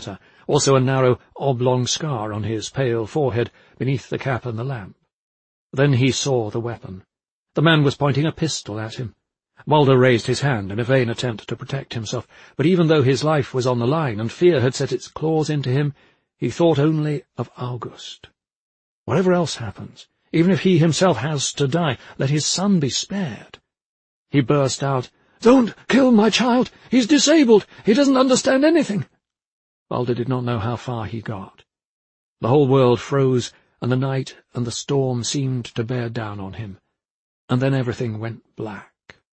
letter, also a narrow, oblong scar on his pale forehead beneath the cap and the lamp. Then he saw the weapon. The man was pointing a pistol at him. Balder raised his hand in a vain attempt to protect himself, but even though his life was on the line and fear had set its claws into him, he thought only of August. Whatever else happens, even if he himself has to die, let his son be spared. He burst out, "Don't kill my child! He's disabled! He doesn't understand anything!" Balder did not know how far he got. The whole world froze, and the night and the storm seemed to bear down on him, and then everything went black.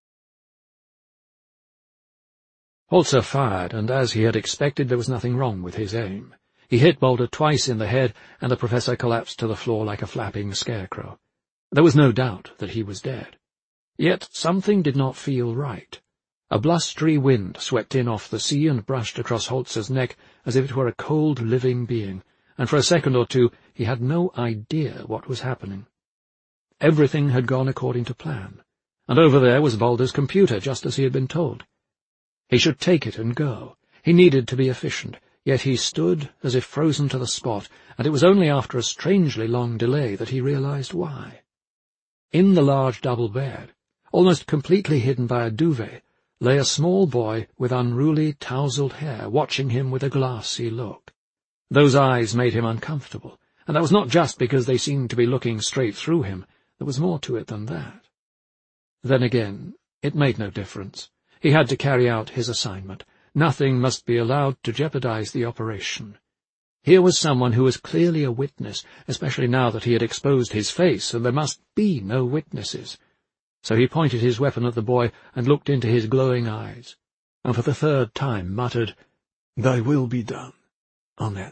Holzer fired, and as he had expected, there was nothing wrong with his aim. He hit Balder twice in the head, and the professor collapsed to the floor like a flapping scarecrow. There was no doubt that he was dead. Yet something did not feel right. A blustery wind swept in off the sea and brushed across Holzer's neck as if it were a cold, living being, and for a second or two he had no idea what was happening. Everything had gone according to plan, and over there was Balder's computer, just as he had been told. He should take it and go. He needed to be efficient, yet he stood as if frozen to the spot, and it was only after a strangely long delay that he realized why. In the large double bed, almost completely hidden by a duvet, lay a small boy with unruly, tousled hair, watching him with a glassy look. Those eyes made him uncomfortable, and that was not just because they seemed to be looking straight through him. There was more to it than that. Then again, it made no difference. He had to carry out his assignment. Nothing must be allowed to jeopardize the operation. Here was someone who was clearly a witness, especially now that he had exposed his face, and there must be no witnesses. So he pointed his weapon at the boy and looked into his glowing eyes, and for the third time muttered, "Thy will be done. Amen."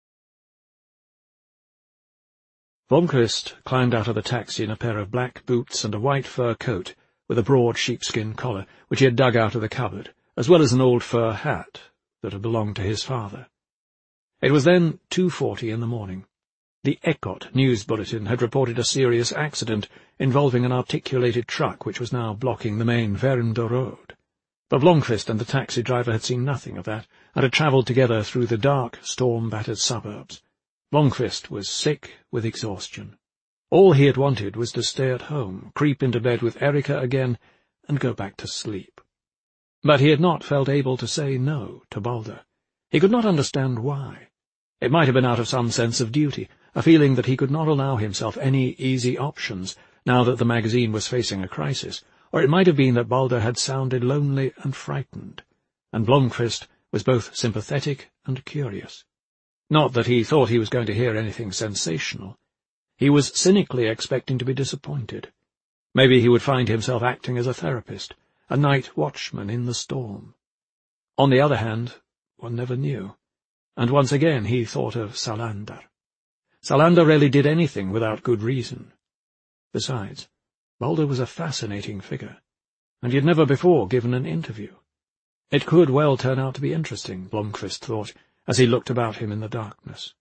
Blomqvist climbed out of the taxi in a pair of black boots and a white fur coat, with a broad sheepskin collar, which he had dug out of the cupboard, as well as an old fur hat that had belonged to his father. It was then 2:40 in the morning. The Eckert news bulletin had reported a serious accident involving an articulated truck which was now blocking the main Värmdö road. But Blomqvist and the taxi driver had seen nothing of that, and had travelled together through the dark, storm-battered suburbs. Blomqvist was sick with exhaustion. All he had wanted was to stay at home, creep into bed with Erika again, and go back to sleep. But he had not felt able to say no to Balder. He could not understand why. It might have been out of some sense of duty, a feeling that he could not allow himself any easy options, now that the magazine was facing a crisis, or it might have been that Balder had sounded lonely and frightened, and Blomqvist was both sympathetic and curious. Not that he thought he was going to hear anything sensational. He was cynically expecting to be disappointed. Maybe he would find himself acting as a therapist, a night watchman in the storm. On the other hand, one never knew. And once again he thought of Salander. Salander rarely did anything without good reason. Besides, Balder was a fascinating figure, and he had never before given an interview. It could well turn out to be interesting, Blomqvist thought, as he looked about him in the darkness.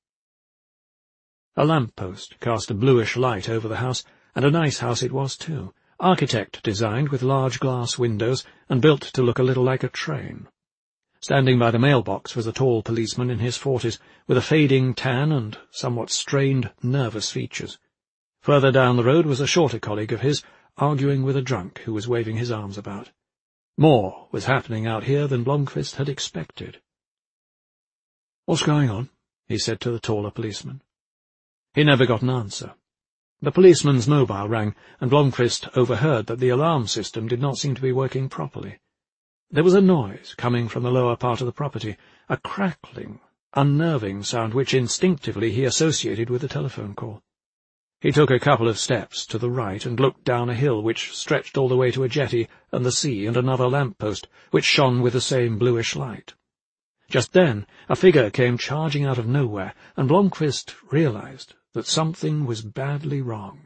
A lamp-post cast a bluish light over the house, and a nice house it was too, architect-designed with large glass windows and built to look a little like a train. Standing by the mailbox was a tall policeman in his 40s, with a fading tan and somewhat strained, nervous features. Further down the road was a shorter colleague of his, arguing with a drunk who was waving his arms about. More was happening out here than Blomqvist had expected. "What's going on?" he said to the taller policeman. He never got an answer. The policeman's mobile rang, and Blomqvist overheard that the alarm system did not seem to be working properly. There was a noise coming from the lower part of the property, a crackling, unnerving sound which instinctively he associated with the telephone call. He took a couple of steps to the right and looked down a hill which stretched all the way to a jetty and the sea and another lamp-post, which shone with the same bluish light. Just then a figure came charging out of nowhere, and Blomqvist realized that something was badly wrong.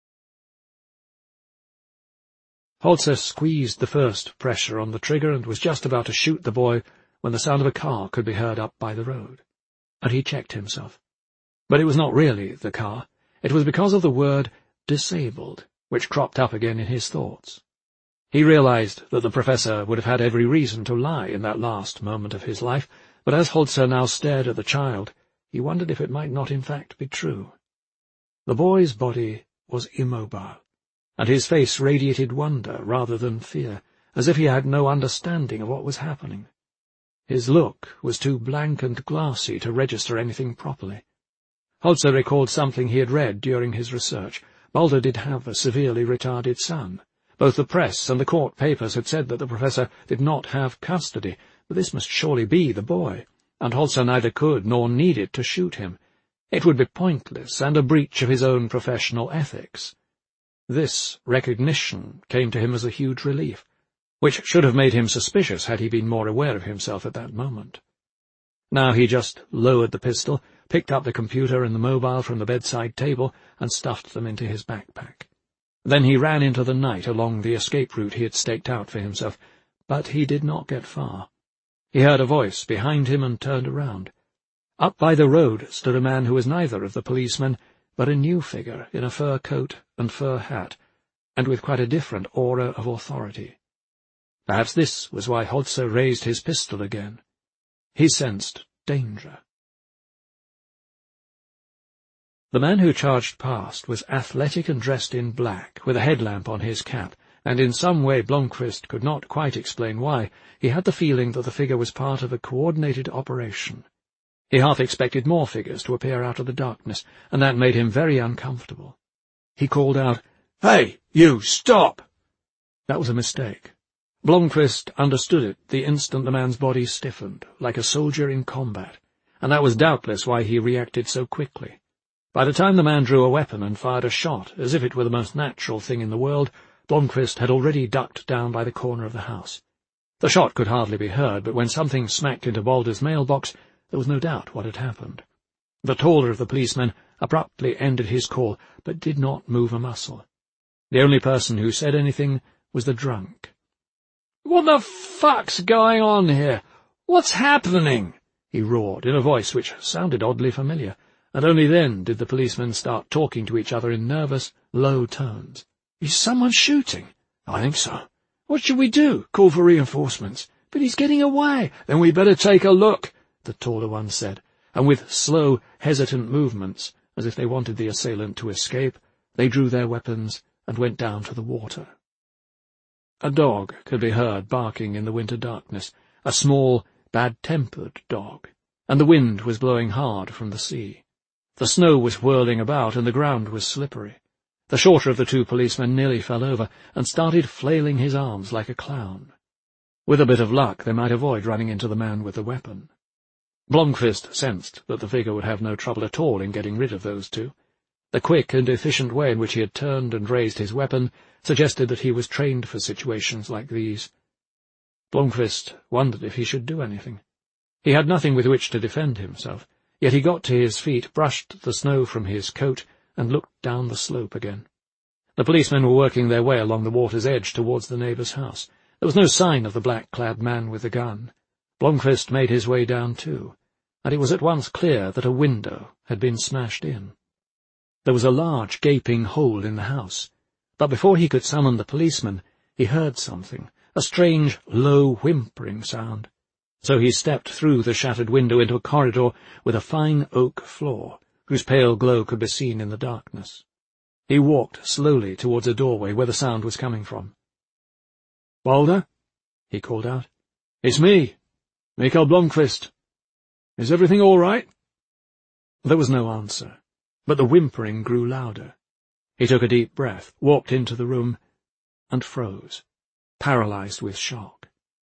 Holzer squeezed the first pressure on the trigger and was just about to shoot the boy when the sound of a car could be heard up by the road, and he checked himself. But it was not really the car. It was because of the word disabled, which cropped up again in his thoughts. He realized that the professor would have had every reason to lie in that last moment of his life, but as Holzer now stared at the child, he wondered if it might not in fact be true. The boy's body was immobile, and his face radiated wonder rather than fear, as if he had no understanding of what was happening. His look was too blank and glassy to register anything properly. Holzer recalled something he had read during his research. Balder did have a severely retarded son. Both the press and the court papers had said that the professor did not have custody, but this must surely be the boy, and Holzer neither could nor needed to shoot him. It would be pointless and a breach of his own professional ethics. This recognition came to him as a huge relief, which should have made him suspicious had he been more aware of himself at that moment. Now he just lowered the pistol, picked up the computer and the mobile from the bedside table, and stuffed them into his backpack. Then he ran into the night along the escape route he had staked out for himself, but he did not get far. He heard a voice behind him and turned around. Up by the road stood a man who was neither of the policemen, but a new figure in a fur coat and fur hat, and with quite a different aura of authority. Perhaps this was why Holzer raised his pistol again. He sensed danger. The man who charged past was athletic and dressed in black, with a headlamp on his cap, and in some way Blomqvist could not quite explain why, he had the feeling that the figure was part of a coordinated operation. He half expected more figures to appear out of the darkness, and that made him very uncomfortable. He called out, "Hey, you, stop!" That was a mistake. Blomqvist understood it the instant the man's body stiffened, like a soldier in combat, and that was doubtless why he reacted so quickly. By the time the man drew a weapon and fired a shot, as if it were the most natural thing in the world, Blomqvist had already ducked down by the corner of the house. The shot could hardly be heard, but when something smacked into Balder's mailbox, there was no doubt what had happened. The taller of the policemen abruptly ended his call, but did not move a muscle. The only person who said anything was the drunk. "What the fuck's going on here? What's happening?" he roared, in a voice which sounded oddly familiar, and only then did the policemen start talking to each other in nervous, low tones. "Is someone shooting?" "I think so." "What should we do? Call for reinforcements?" "But he's getting away." "Then we better take a look," the taller one said, and with slow, hesitant movements, as if they wanted the assailant to escape, they drew their weapons and went down to the water. A dog could be heard barking in the winter darkness, a small, bad-tempered dog, and the wind was blowing hard from the sea. The snow was whirling about, and the ground was slippery. The shorter of the two policemen nearly fell over, and started flailing his arms like a clown. With a bit of luck, they might avoid running into the man with the weapon. Blomqvist sensed that the figure would have no trouble at all in getting rid of those two. The quick and efficient way in which he had turned and raised his weapon suggested that he was trained for situations like these. Blomqvist wondered if he should do anything. He had nothing with which to defend himself, yet he got to his feet, brushed the snow from his coat, and looked down the slope again. The policemen were working their way along the water's edge towards the neighbour's house. There was no sign of the black-clad man with the gun. Blomqvist made his way down too, and it was at once clear that a window had been smashed in. There was a large gaping hole in the house, but before he could summon the policeman, he heard something, a strange, low, whimpering sound. So he stepped through the shattered window into a corridor with a fine oak floor, whose pale glow could be seen in the darkness. He walked slowly towards a doorway where the sound was coming from. "Balder?" he called out. "It's me, Mikael Blomqvist. Is everything all right?" There was no answer, but the whimpering grew louder. He took a deep breath, walked into the room, and froze, paralyzed with shock.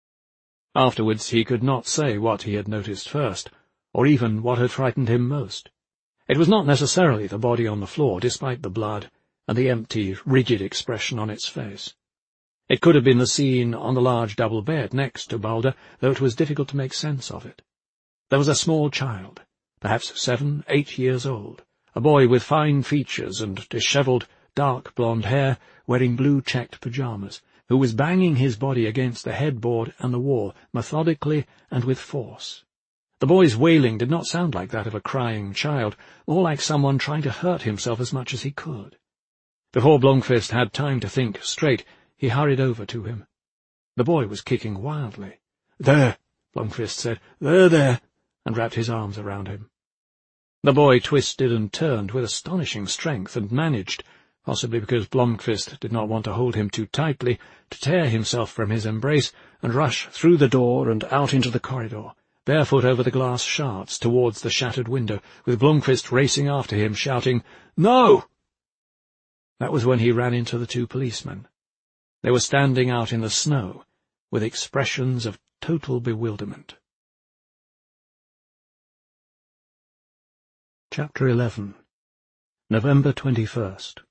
Afterwards he could not say what he had noticed first, or even what had frightened him most. It was not necessarily the body on the floor, despite the blood, and the empty, rigid expression on its face. It could have been the scene on the large double bed next to Balder, though it was difficult to make sense of it. There was a small child, perhaps 7, 8 years old, a boy with fine features and dishevelled, dark blonde hair, wearing blue-checked pyjamas, who was banging his body against the headboard and the wall, methodically and with force. The boy's wailing did not sound like that of a crying child, more like someone trying to hurt himself as much as he could. Before Blomqvist had time to think straight, he hurried over to him. The boy was kicking wildly. "There, Blomqvist said. "There, there," and wrapped his arms around him. The boy twisted and turned with astonishing strength and managed, possibly because Blomqvist did not want to hold him too tightly, to tear himself from his embrace and rush through the door and out into the corridor, barefoot over the glass shards towards the shattered window, with Blomqvist racing after him, shouting, "No!" That was when he ran into the two policemen. They were standing out in the snow, with expressions of total bewilderment. Chapter 11. November 21st.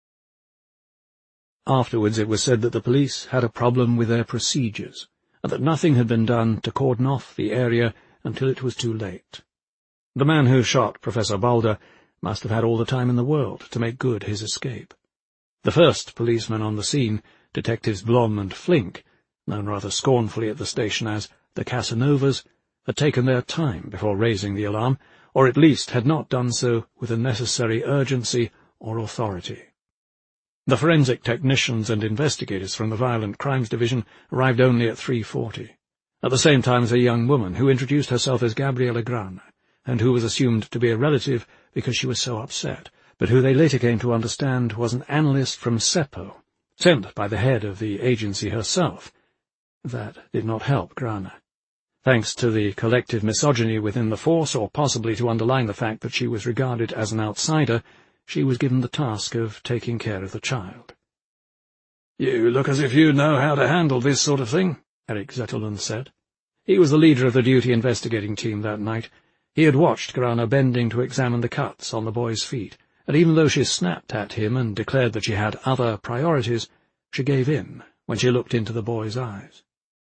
Afterwards it was said that the police had a problem with their procedures, and that nothing had been done to cordon off the area until it was too late. The man who shot Professor Balder must have had all the time in the world to make good his escape. The first policemen on the scene, Detectives Blom and Flink, known rather scornfully at the station as the Casanovas, had taken their time before raising the alarm, or at least had not done so with the necessary urgency or authority. The forensic technicians and investigators from the Violent Crimes Division arrived only at 3:40, at the same time as a young woman who introduced herself as Gabriela Grana, and who was assumed to be a relative because she was so upset, but who they later came to understand was an analyst from Seppo, sent by the head of the agency herself. That did not help Grana. Thanks to the collective misogyny within the force, or possibly to underline the fact that she was regarded as an outsider, she was given the task of taking care of the child. "You look as if you know how to handle this sort of thing," Erik Zetterlund said. He was the leader of the duty investigating team that night. He had watched Grana bending to examine the cuts on the boy's feet, and even though she snapped at him and declared that she had other priorities, she gave in when she looked into the boy's eyes.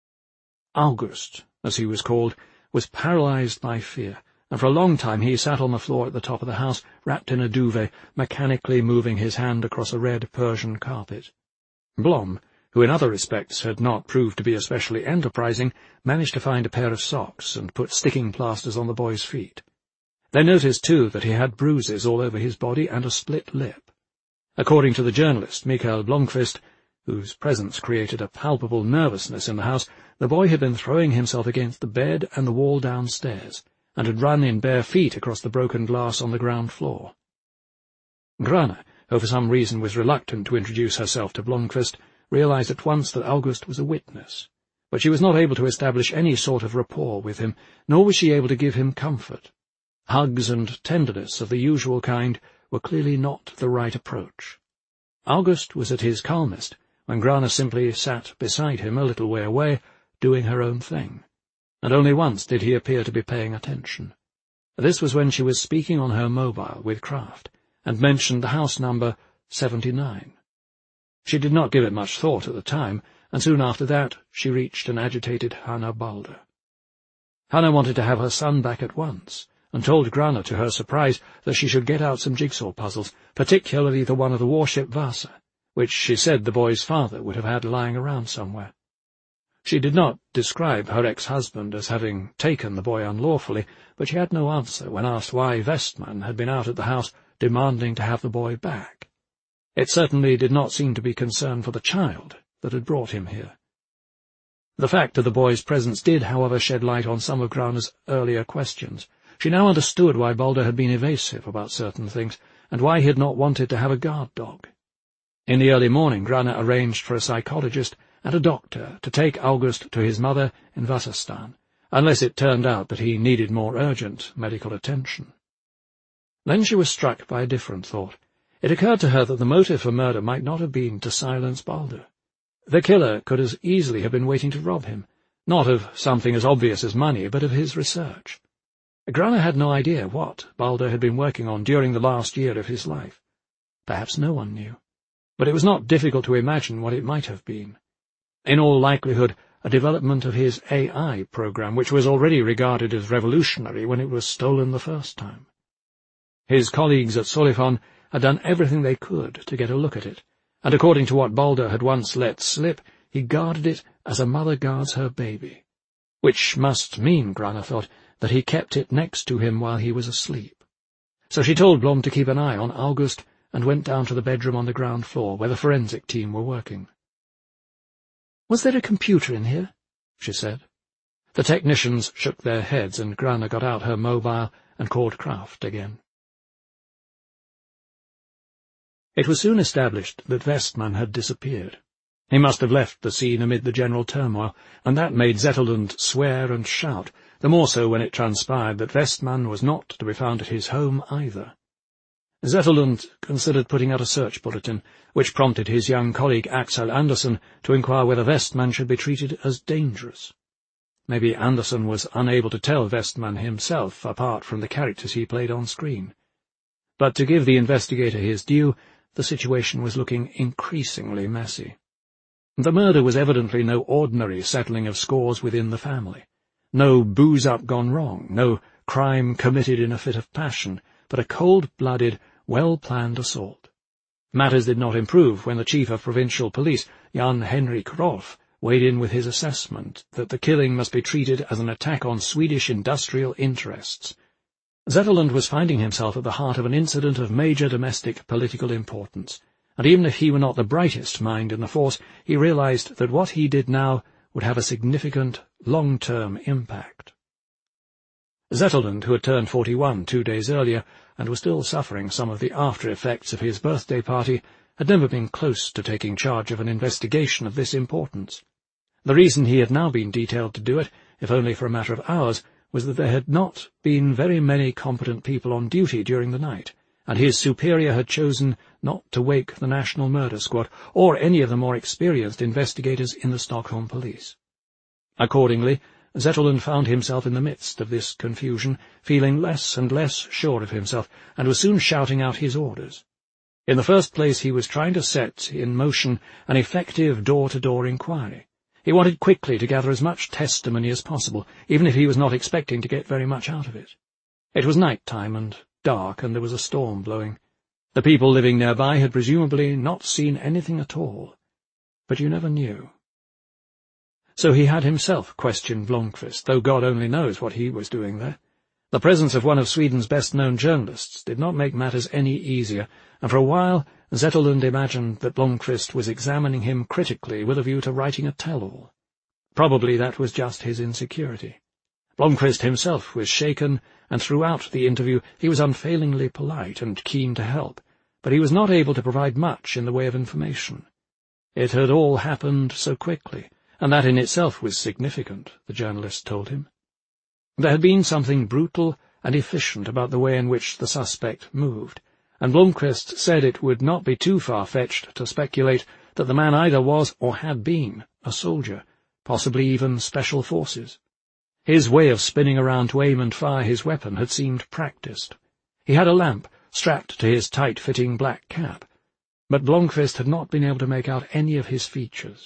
August, as he was called, was paralyzed by fear, and for a long time he sat on the floor at the top of the house, wrapped in a duvet, mechanically moving his hand across a red Persian carpet. Blom, who in other respects had not proved to be especially enterprising, managed to find a pair of socks and put sticking plasters on the boy's feet. They noticed, too, that he had bruises all over his body and a split lip. According to the journalist Mikael Blomqvist, whose presence created a palpable nervousness in the house, the boy had been throwing himself against the bed and the wall downstairs, and had run in bare feet across the broken glass on the ground floor. Grana, who for some reason was reluctant to introduce herself to Blomqvist, realized at once that August was a witness, but she was not able to establish any sort of rapport with him, nor was she able to give him comfort. Hugs and tenderness of the usual kind were clearly not the right approach. August was at his calmest when Grana simply sat beside him a little way away, doing her own thing, and only once did he appear to be paying attention. This was when she was speaking on her mobile with Kraft, and mentioned the house number 79. She did not give it much thought at the time, and soon after that she reached an agitated Hanna Balder. Hanna wanted to have her son back at once, and told Grana, to her surprise, that she should get out some jigsaw puzzles, particularly the one of the warship Vasa, which she said the boy's father would have had lying around somewhere. She did not describe her ex-husband as having taken the boy unlawfully, but she had no answer when asked why Westman had been out at the house demanding to have the boy back. It certainly did not seem to be concern for the child that had brought him here. The fact of the boy's presence did, however, shed light on some of Grana's earlier questions. She now understood why Balder had been evasive about certain things, and why he had not wanted to have a guard dog. In the early morning, Grana arranged for a psychologist and a doctor to take August to his mother in Wasserstan, unless it turned out that he needed more urgent medical attention. Then she was struck by a different thought. It occurred to her that the motive for murder might not have been to silence Balder. The killer could as easily have been waiting to rob him, not of something as obvious as money, but of his research. Grana had no idea what Balder had been working on during the last year of his life. Perhaps no one knew, but it was not difficult to imagine what it might have been. In all likelihood, a development of his AI program, which was already regarded as revolutionary when it was stolen the first time. His colleagues at Solifon had done everything they could to get a look at it, and according to what Balder had once let slip, he guarded it as a mother guards her baby, which must mean, Grana thought, that he kept it next to him while he was asleep. So she told Blom to keep an eye on August and went down to the bedroom on the ground floor where the forensic team were working. "Was there a computer in here?" she said. The technicians shook their heads, and Grana got out her mobile and called Kraft again. It was soon established that Westman had disappeared. He must have left the scene amid the general turmoil, and that made Zetterlund swear and shout, the more so when it transpired that Westman was not to be found at his home either. Zetterlund considered putting out a search bulletin, which prompted his young colleague Axel Andersen to inquire whether Westman should be treated as dangerous. Maybe Andersen was unable to tell Westman himself, apart from the characters he played on screen. But to give the investigator his due, the situation was looking increasingly messy. The murder was evidently no ordinary settling of scores within the family. No booze-up gone wrong, no crime committed in a fit of passion, but a cold-blooded, well-planned assault. Matters did not improve when the chief of provincial police, Jan Henrik Rolf, weighed in with his assessment that the killing must be treated as an attack on Swedish industrial interests. Zetterlund was finding himself at the heart of an incident of major domestic political importance, and even if he were not the brightest mind in the force, he realized that what he did now would have a significant, long-term impact. Zetterlund, who had turned 41 2 days earlier, and was still suffering some of the after-effects of his birthday party, had never been close to taking charge of an investigation of this importance. The reason he had now been detailed to do it, if only for a matter of hours, was that there had not been very many competent people on duty during the night, and his superior had chosen not to wake the National Murder Squad, or any of the more experienced investigators in the Stockholm police. Accordingly, Zetterlund found himself in the midst of this confusion, feeling less and less sure of himself, and was soon shouting out his orders. In the first place, he was trying to set in motion an effective door-to-door inquiry. He wanted quickly to gather as much testimony as possible, even if he was not expecting to get very much out of it. It was night-time and dark, and there was a storm blowing. The people living nearby had presumably not seen anything at all, but you never knew. So he had himself questioned Blomqvist, though God only knows what he was doing there. The presence of one of Sweden's best-known journalists did not make matters any easier, and for a while Zetterlund imagined that Blomqvist was examining him critically with a view to writing a tell-all. Probably that was just his insecurity. Blomqvist himself was shaken, and throughout the interview he was unfailingly polite and keen to help, but he was not able to provide much in the way of information. It had all happened so quickly, and that in itself was significant, the journalist told him. There had been something brutal and efficient about the way in which the suspect moved, and Blomqvist said it would not be too far-fetched to speculate that the man either was or had been a soldier, possibly even special forces. His way of spinning around to aim and fire his weapon had seemed practiced. He had a lamp strapped to his tight-fitting black cap, but Blomqvist had not been able to make out any of his features.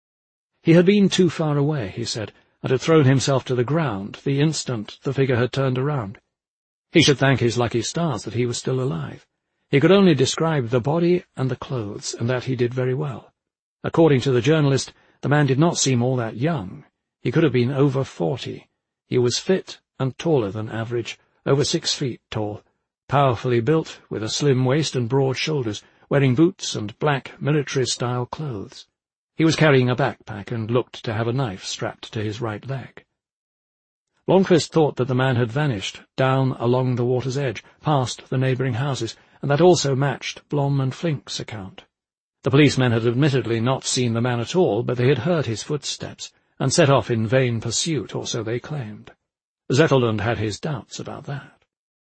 He had been too far away, he said, and had thrown himself to the ground the instant the figure had turned around. He should thank his lucky stars that he was still alive. He could only describe the body and the clothes, and that he did very well. According to the journalist, the man did not seem all that young. He could have been over 40. He was fit and taller than average, over 6 feet tall, powerfully built, with a slim waist and broad shoulders, wearing boots and black military-style clothes. He was carrying a backpack and looked to have a knife strapped to his right leg. Blomqvist thought that the man had vanished down along the water's edge, past the neighbouring houses, and that also matched Blom and Flink's account. The policemen had admittedly not seen the man at all, but they had heard his footsteps, and set off in vain pursuit, or so they claimed. Zetterlund had his doubts about that.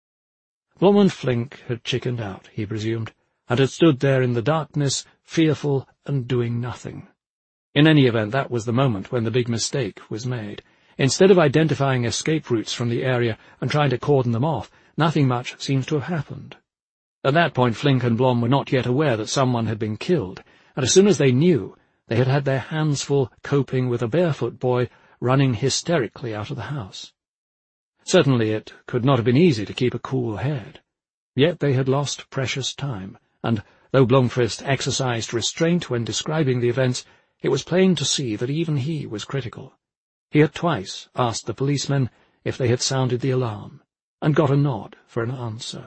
Blom and Flink had chickened out, he presumed, and had stood there in the darkness, fearful and doing nothing. In any event, that was the moment when the big mistake was made. Instead of identifying escape routes from the area and trying to cordon them off, nothing much seems to have happened. At that point Flink and Blom were not yet aware that someone had been killed, and as soon as they knew, they had had their hands full coping with a barefoot boy running hysterically out of the house. Certainly it could not have been easy to keep a cool head. Yet they had lost precious time, and, though Blomqvist exercised restraint when describing the events, it was plain to see that even he was critical. He had twice asked the policemen if they had sounded the alarm, and got a nod for an answer.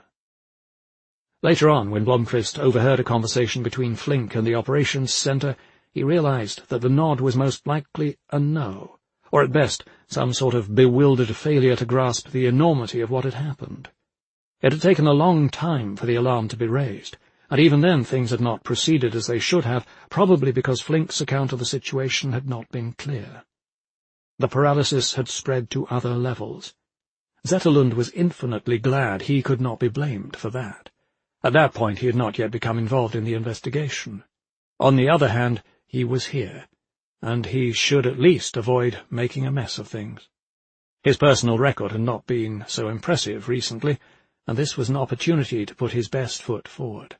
Later on, when Blomqvist overheard a conversation between Flink and the operations centre, he realized that the nod was most likely a no, or at best some sort of bewildered failure to grasp the enormity of what had happened. It had taken a long time for the alarm to be raised, and even then things had not proceeded as they should have, probably because Flink's account of the situation had not been clear. The paralysis had spread to other levels. Zetterlund was infinitely glad he could not be blamed for that. At that point he had not yet become involved in the investigation. On the other hand, he was here, and he should at least avoid making a mess of things. His personal record had not been so impressive recently, and this was an opportunity to put his best foot forward.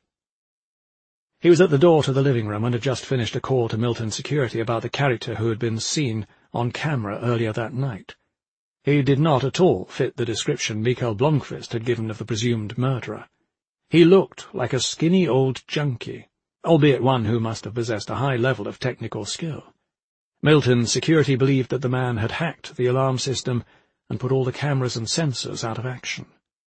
He was at the door to the living room and had just finished a call to Milton Security about the character who had been seen on camera earlier that night. He did not at all fit the description Mikael Blomqvist had given of the presumed murderer. He looked like a skinny old junkie, albeit one who must have possessed a high level of technical skill. Milton Security believed that the man had hacked the alarm system and put all the cameras and sensors out of action.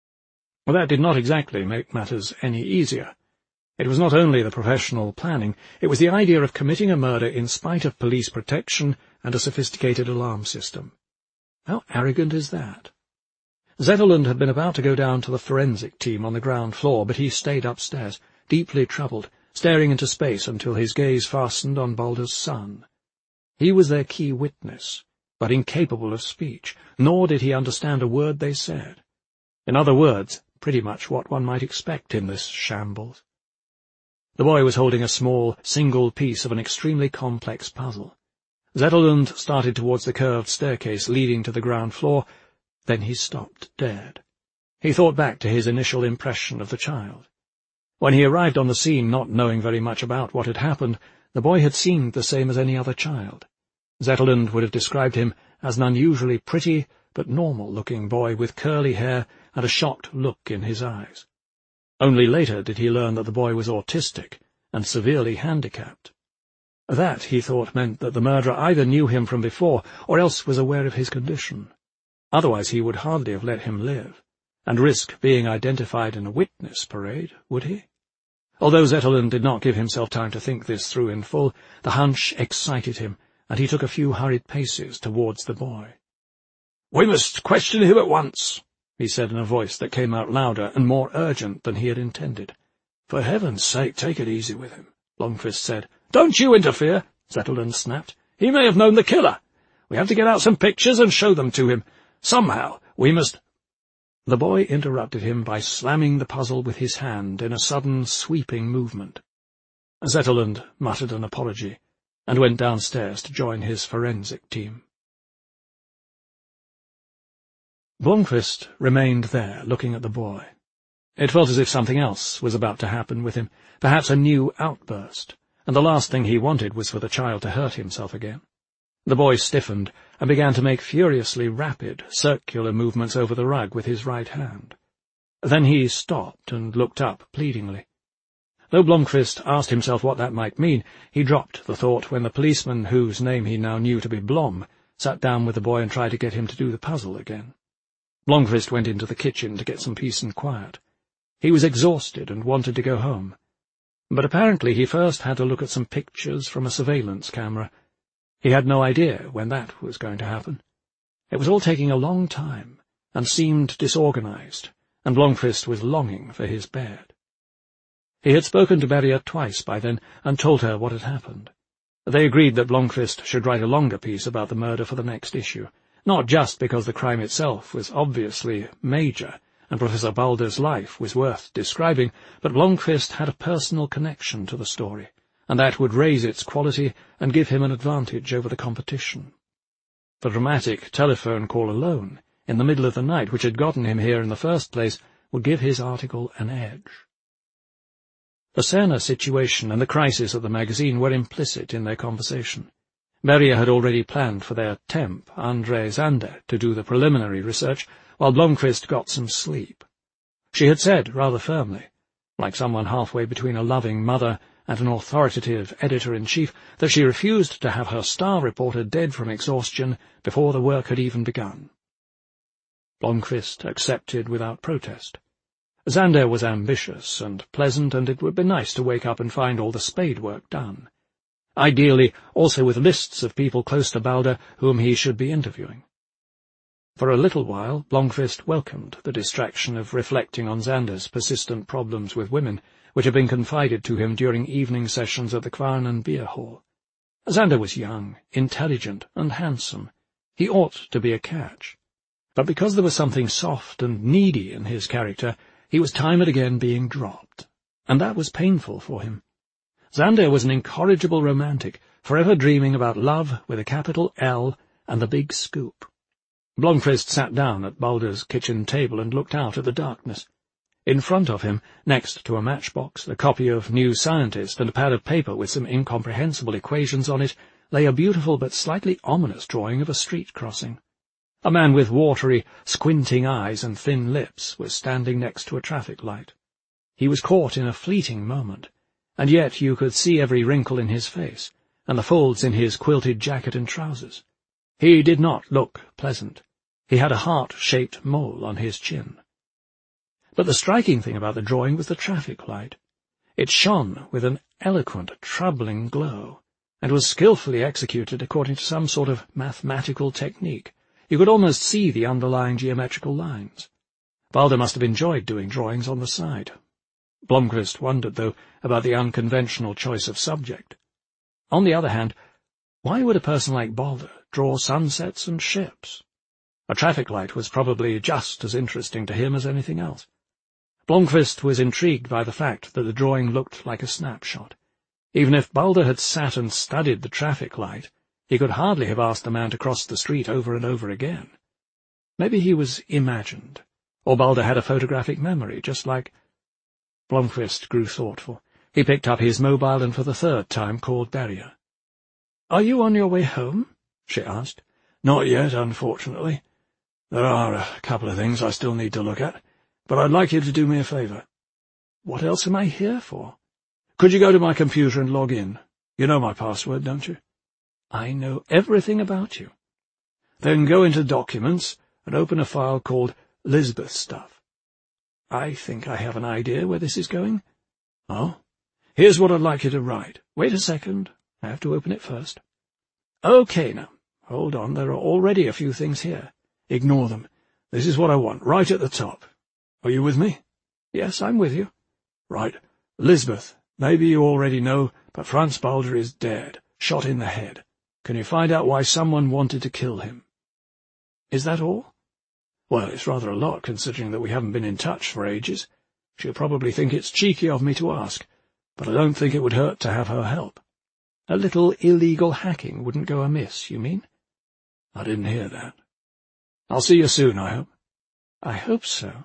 Well, that did not exactly make matters any easier. It was not only the professional planning, it was the idea of committing a murder in spite of police protection and a sophisticated alarm system. How arrogant is that? Zetterlund had been about to go down to the forensic team on the ground floor, but he stayed upstairs, deeply troubled, staring into space until his gaze fastened on Balder's son. He was their key witness, but incapable of speech, nor did he understand a word they said. In other words, pretty much what one might expect in this shambles. The boy was holding a small, single piece of an extremely complex puzzle. Zetterlund started towards the curved staircase leading to the ground floor, then he stopped dead. He thought back to his initial impression of the child. When he arrived on the scene, not knowing very much about what had happened, the boy had seemed the same as any other child. Zetterlund would have described him as an unusually pretty but normal-looking boy with curly hair and a shocked look in his eyes. Only later did he learn that the boy was autistic and severely handicapped. That, he thought, meant that the murderer either knew him from before or else was aware of his condition. Otherwise he would hardly have let him live, and risk being identified in a witness parade, would he? Although Zetterlund did not give himself time to think this through in full, the hunch excited him, and he took a few hurried paces towards the boy. "We must question him at once," he said in a voice that came out louder and more urgent than he had intended. "For heaven's sake, take it easy with him," Blomqvist said. "Don't you interfere," Zetterlund snapped. "He may have known the killer. We have to get out some pictures and show them to him. Somehow, we must—" The boy interrupted him by slamming the puzzle with his hand in a sudden, sweeping movement. Zetterlund muttered an apology and went downstairs to join his forensic team. Blomqvist remained there, looking at the boy. It felt as if something else was about to happen with him, perhaps a new outburst, and the last thing he wanted was for the child to hurt himself again. The boy stiffened and began to make furiously rapid, circular movements over the rug with his right hand. Then he stopped and looked up pleadingly. Though Blomqvist asked himself what that might mean, he dropped the thought when the policeman, whose name he now knew to be Blom, sat down with the boy and tried to get him to do the puzzle again. Blomqvist went into the kitchen to get some peace and quiet. He was exhausted and wanted to go home. But apparently he first had to look at some pictures from a surveillance camera. He had no idea when that was going to happen. It was all taking a long time, and seemed disorganized, and Blomqvist was longing for his bed. He had spoken to Berja twice by then, and told her what had happened. They agreed that Blomqvist should write a longer piece about the murder for the next issue, not just because the crime itself was obviously major, and Professor Balder's life was worth describing, but Blomqvist had a personal connection to the story, and that would raise its quality and give him an advantage over the competition. The dramatic telephone call alone, in the middle of the night, which had gotten him here in the first place, would give his article an edge. The Cerner situation and the crisis at the magazine were implicit in their conversation. Berja had already planned for their temp, André Zander, to do the preliminary research, while Blomqvist got some sleep. She had said, rather firmly, like someone halfway between a loving mother and an authoritative editor-in-chief, that she refused to have her star reporter dead from exhaustion before the work had even begun. Blomqvist accepted without protest. Zander was ambitious and pleasant, and it would be nice to wake up and find all the spade work done. ideally also with lists of people close to Balder whom he should be interviewing. For a little while, Blomqvist welcomed the distraction of reflecting on Xander's persistent problems with women, which had been confided to him during evening sessions at the Kvarnen beer hall. Xander was young, intelligent, and handsome. He ought to be a catch. But because there was something soft and needy in his character, he was time and again being dropped, and that was painful for him. Xander was an incorrigible romantic, forever dreaming about love with a capital L and the big scoop. Blomqvist sat down at Balder's kitchen table and looked out at the darkness. In front of him, next to a matchbox, a copy of New Scientist, and a pad of paper with some incomprehensible equations on it, lay a beautiful but slightly ominous drawing of a street crossing. A man with watery, squinting eyes and thin lips was standing next to a traffic light. He was caught in a fleeting moment, and yet you could see every wrinkle in his face, and the folds in his quilted jacket and trousers. He did not look pleasant. He had a heart-shaped mole on his chin. But the striking thing about the drawing was the traffic light. It shone with an eloquent, troubling glow, and was skilfully executed according to some sort of mathematical technique. You could almost see the underlying geometrical lines. Balder must have enjoyed doing drawings on the side. Blomqvist wondered, though, about the unconventional choice of subject. On the other hand, why would a person like Balder draw sunsets and ships? A traffic light was probably just as interesting to him as anything else. Blomqvist was intrigued by the fact that the drawing looked like a snapshot. Even if Balder had sat and studied the traffic light, he could hardly have asked the man to cross the street over and over again. Maybe he was imagined, or Balder had a photographic memory, just like— Blomqvist grew thoughtful. He picked up his mobile and for the third time called Berja. "Are you on your way home?" she asked. "Not yet, unfortunately. There are a couple of things I still need to look at, but I'd like you to do me a favour." "What else am I here for?" "Could you go to my computer and log in? You know my password, don't you?" "I know everything about you." "Then go into Documents and open a file called Lisbeth Stuff." "I think I have an idea where this is going." "Oh? Here's what I'd like you to write. Wait a second. I have to open it first." "Okay, now. Hold on, there are already a few things here. Ignore them. This is what I want, right at the top. Are you with me?" "Yes, I'm with you." "Right. Lisbeth, maybe you already know, but Franz Balder is dead, shot in the head. Can you find out why someone wanted to kill him?" "Is that all?" "Well, it's rather a lot, considering that we haven't been in touch for ages. She'll probably think it's cheeky of me to ask, but I don't think it would hurt to have her help." "A little illegal hacking wouldn't go amiss, you mean?" "I didn't hear that. I'll see you soon, I hope." "I hope so."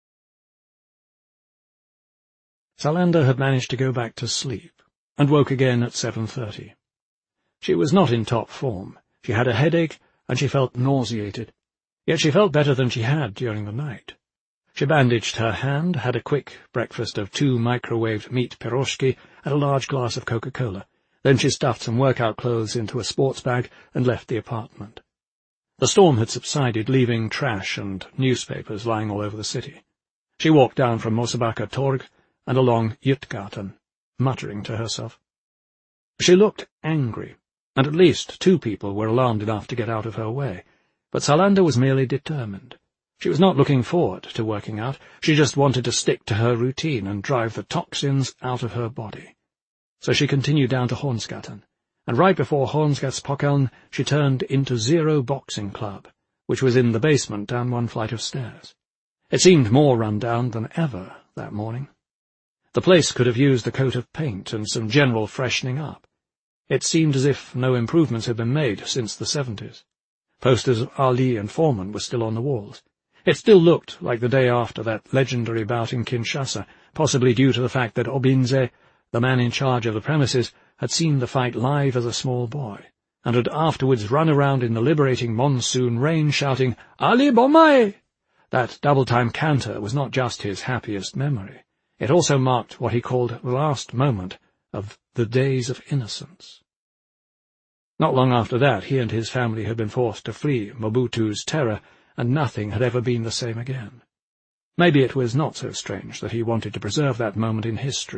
Salander had managed to go back to sleep, and woke again at 7:30. She was not in top form. She had a headache, and she felt nauseated. Yet she felt better than she had during the night. She bandaged her hand, had a quick breakfast of 2 microwaved meat piroshki and a large glass of Coca-Cola. Then she stuffed some workout clothes into a sports bag and left the apartment. The storm had subsided, leaving trash and newspapers lying all over the city. She walked down from Mosebacke Torg and along Jutgarten, muttering to herself. She looked angry, and at least 2 people were alarmed enough to get out of her way, but Salander was merely determined. She was not looking forward to working out. She just wanted to stick to her routine and drive the toxins out of her body. So she continued down to Hornsgatten, and right before Hornsgatspokkeln she turned into Zero Boxing Club, which was in the basement down one flight of stairs. It seemed more run down than ever that morning. The place could have used a coat of paint and some general freshening up. It seemed as if no improvements had been made since the 70s. Posters of Ali and Foreman were still on the walls. It still looked like the day after that legendary bout in Kinshasa, possibly due to the fact that Obinze, the man in charge of the premises, had seen the fight live as a small boy, and had afterwards run around in the liberating monsoon rain shouting, "Ali Bomaye!" That double-time canter was not just his happiest memory. It also marked what he called the last moment of the days of innocence. Not long after that, he and his family had been forced to flee Mobutu's terror, and nothing had ever been the same again. Maybe it was not so strange that he wanted to preserve that moment in history,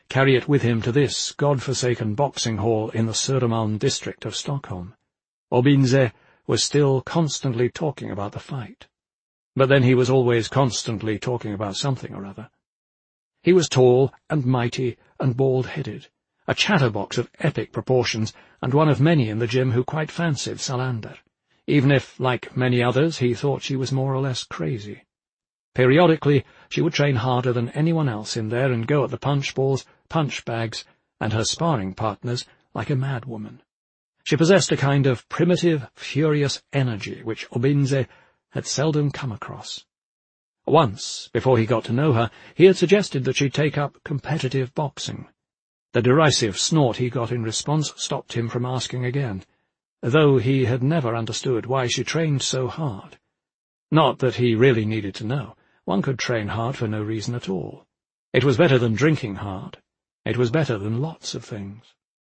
carry it with him to this god-forsaken boxing hall in the Södermalm district of Stockholm. Obinze was still constantly talking about the fight. But then he was always constantly talking about something or other. He was tall and mighty and bald-headed, a chatterbox of epic proportions, and one of many in the gym who quite fancied Salander, even if, like many others, he thought she was more or less crazy. Periodically, she would train harder than anyone else in there and go at the punch balls, punch bags, and her sparring partners like a madwoman. She possessed a kind of primitive, furious energy which Obinze had seldom come across. Once, before he got to know her, he had suggested that she take up competitive boxing. The derisive snort he got in response stopped him from asking again, though he had never understood why she trained so hard. Not that he really needed to know. One could train hard for no reason at all. It was better than drinking hard. It was better than lots of things.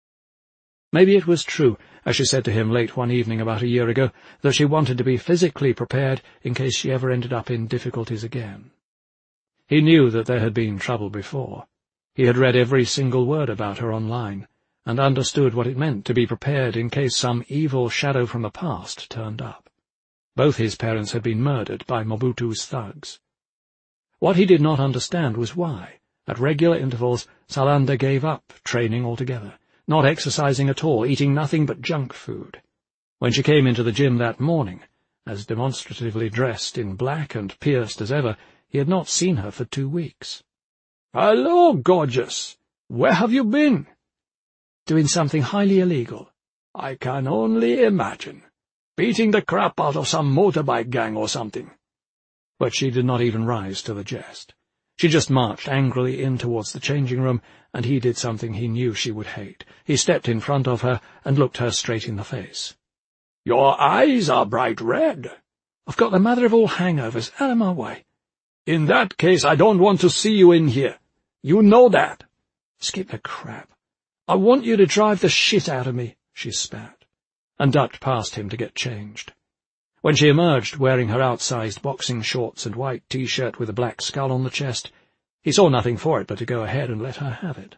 Maybe it was true, as she said to him late one evening about a year ago, that she wanted to be physically prepared in case she ever ended up in difficulties again. He knew that there had been trouble before. He had read every single word about her online, and understood what it meant to be prepared in case some evil shadow from the past turned up. Both his parents had been murdered by Mobutu's thugs. What he did not understand was why, at regular intervals, Salander gave up training altogether, not exercising at all, eating nothing but junk food. When she came into the gym that morning, as demonstratively dressed in black and pierced as ever, he had not seen her for 2 weeks. "Hello, gorgeous! Where have you been?" "Doing something highly illegal." "I can only imagine. Beating the crap out of some motorbike gang or something." But she did not even rise to the jest. She just marched angrily in towards the changing room, and he did something he knew she would hate. He stepped in front of her and looked her straight in the face. "Your eyes are bright red." "I've got the mother of all hangovers. Out of my way." "In that case, I don't want to see you in here. You know that." "Skip the crap. I want you to drive the shit out of me," she spat, and ducked past him to get changed. When she emerged, wearing her outsized boxing shorts and white T-shirt with a black skull on the chest, he saw nothing for it but to go ahead and let her have it.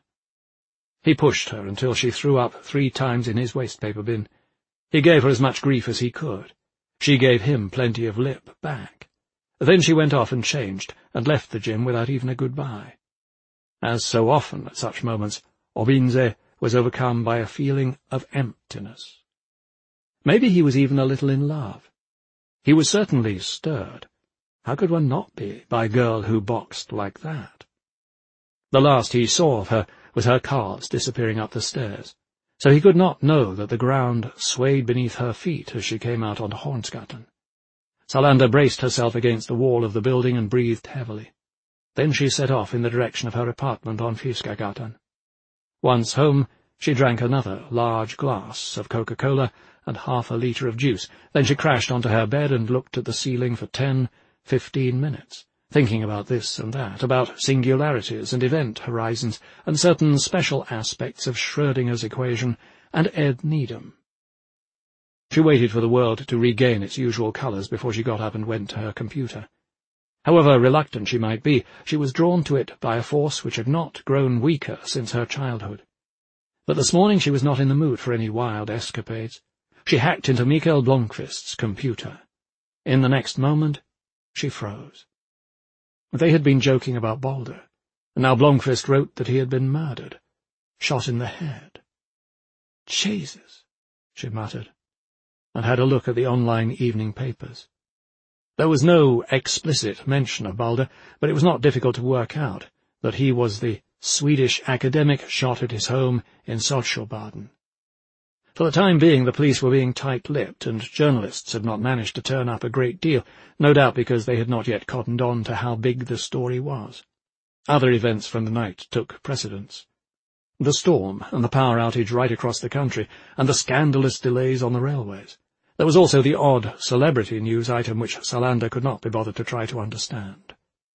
He pushed her until she threw up 3 times in his wastepaper bin. He gave her as much grief as he could. She gave him plenty of lip back. Then she went off and changed, and left the gym without even a goodbye. As so often at such moments, Obinze was overcome by a feeling of emptiness. Maybe he was even a little in love. He was certainly stirred. How could one not be by a girl who boxed like that? The last he saw of her was her calves disappearing up the stairs, so he could not know that the ground swayed beneath her feet as she came out onto Hornsgatan. Salander braced herself against the wall of the building and breathed heavily. Then she set off in the direction of her apartment on Fiskagatan. Once home, she drank another large glass of Coca-Cola and half a litre of juice. Then she crashed onto her bed and looked at the ceiling for 10-15 minutes, thinking about this and that, about singularities and event horizons, and certain special aspects of Schrödinger's equation and Ed Needham. She waited for the world to regain its usual colours before she got up and went to her computer. However reluctant she might be, she was drawn to it by a force which had not grown weaker since her childhood. But this morning she was not in the mood for any wild escapades. She hacked into Mikael Blomqvist's computer. In the next moment, she froze. They had been joking about Balder, and now Blomqvist wrote that he had been murdered, shot in the head. "Jesus," she muttered, and had a look at the online evening papers. There was no explicit mention of Balder, but it was not difficult to work out that he was the Swedish academic shot at his home in Saltsjöbaden. For the time being, the police were being tight-lipped, and journalists had not managed to turn up a great deal, no doubt because they had not yet cottoned on to how big the story was. Other events from the night took precedence. The storm and the power outage right across the country, and the scandalous delays on the railways. There was also the odd celebrity news item which Salander could not be bothered to try to understand.